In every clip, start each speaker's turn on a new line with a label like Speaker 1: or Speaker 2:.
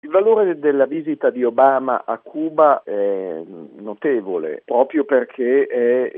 Speaker 1: Il valore della visita di Obama a Cuba è notevole, proprio perché è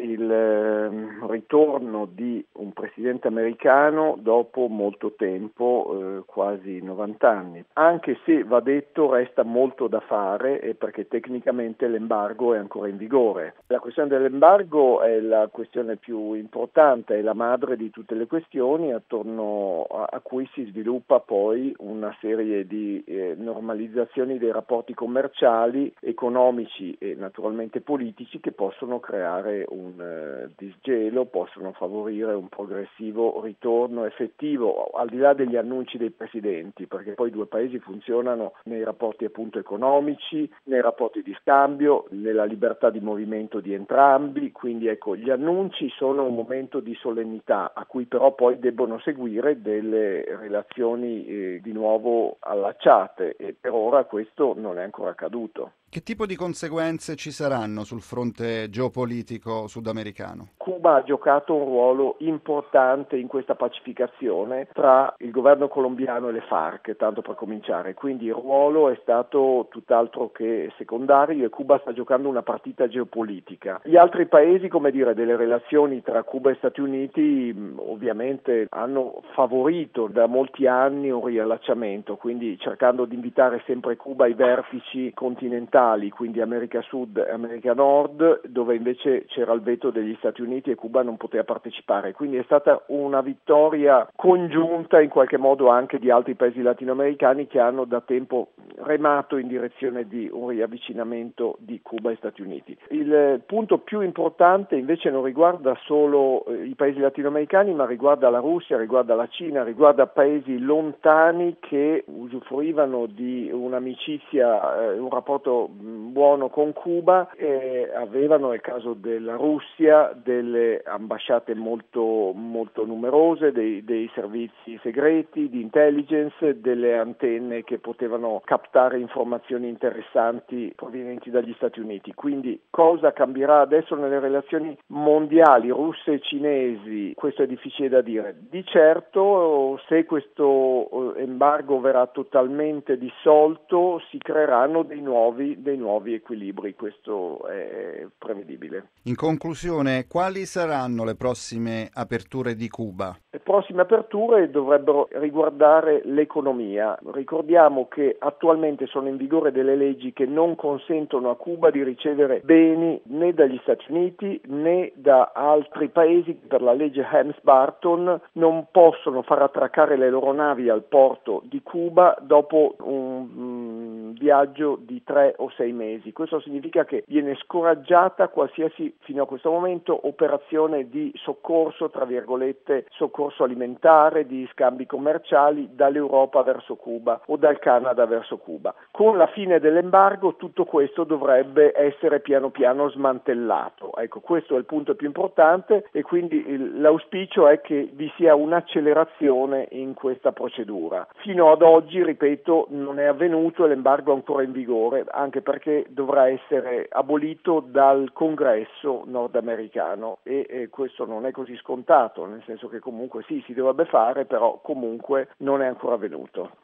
Speaker 1: il ritorno di un presidente americano dopo molto tempo, quasi 90 anni. Anche se, va detto, resta molto da fare e perché tecnicamente l'embargo è ancora in vigore. La questione dell'embargo è la questione più importante, è la madre di tutte le questioni attorno a cui si sviluppa poi una serie di normalizzazioni dei rapporti commerciali, economici e naturalmente politici che possono creare un disgelo, possono favorire un progressivo ritorno effettivo, al di là degli annunci dei presidenti, perché poi i due paesi funzionano nei rapporti appunto economici, nei rapporti di scambio, nella libertà di movimento di entrambi, quindi ecco, gli annunci sono un momento di solennità a cui però poi debbono seguire delle relazioni di nuovo allacciate e per ora questo non è ancora accaduto.
Speaker 2: Che tipo di conseguenze ci saranno sul fronte geopolitico sudamericano?
Speaker 1: Cuba ha giocato un ruolo importante in questa pacificazione tra il governo colombiano e le FARC, tanto per cominciare, quindi il ruolo è stato tutt'altro che secondario e Cuba sta giocando una partita geopolitica. Gli altri paesi, come dire, delle relazioni tra Cuba e Stati Uniti ovviamente hanno favorito da molti anni un riallacciamento, quindi cercando di invitare sempre Cuba ai vertici continentali, quindi America Sud e America Nord, dove invece c'era il veto degli Stati Uniti e Cuba non poteva partecipare. Quindi è stata una vittoria congiunta in qualche modo anche di altri paesi latinoamericani che hanno da tempo remato in direzione di un riavvicinamento di Cuba e Stati Uniti. Il punto più importante invece non riguarda solo i paesi latinoamericani, ma riguarda la Russia, riguarda la Cina, riguarda paesi lontani che usufruivano di un'amicizia, un rapporto buono con Cuba e avevano nel caso della Russia delle ambasciate molto numerose, dei servizi segreti, di intelligence, delle antenne che potevano captare informazioni interessanti provenienti dagli Stati Uniti. Quindi cosa cambierà adesso nelle relazioni mondiali russe e cinesi? Questo è difficile da dire. Di certo, se questo embargo verrà totalmente dissolto, si creeranno dei nuovi equilibri, questo è prevedibile.
Speaker 2: In conclusione, quali saranno le prossime aperture di Cuba?
Speaker 1: Le prossime aperture dovrebbero riguardare l'economia. Ricordiamo che attualmente sono in vigore delle leggi che non consentono a Cuba di ricevere beni né dagli Stati Uniti né da altri paesi che per la legge Helms-Burton non possono far attraccare le loro navi al porto di Cuba dopo un viaggio di 3 o 6 mesi. Questo significa che viene scoraggiata qualsiasi, fino a questo momento, operazione di soccorso, tra virgolette, soccorso alimentare, di scambi commerciali dall'Europa verso Cuba o dal Canada verso Cuba. Con la fine dell'embargo tutto questo dovrebbe essere piano piano smantellato. Ecco, questo è il punto più importante e quindi l'auspicio è che vi sia un'accelerazione in questa procedura. Fino ad oggi, ripeto, non è avvenuto e l'embargo è ancora in vigore, anche perché dovrà essere abolito dal Congresso nordamericano e questo non è così scontato, nel senso che comunque sì, si dovrebbe fare, però comunque non è ancora avvenuto.